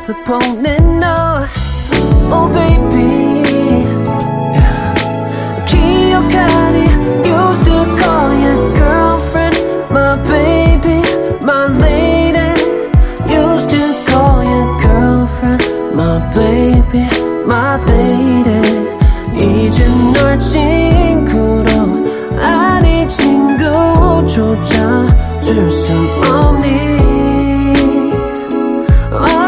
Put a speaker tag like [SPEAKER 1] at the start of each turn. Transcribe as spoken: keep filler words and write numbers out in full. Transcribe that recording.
[SPEAKER 1] 보낸 너 Oh baby yeah. 기억하니 Used to call you girlfriend My baby, my lady Used to call you girlfriend My baby, my lady 이제 널 친구로 아니 친구조차 줄 수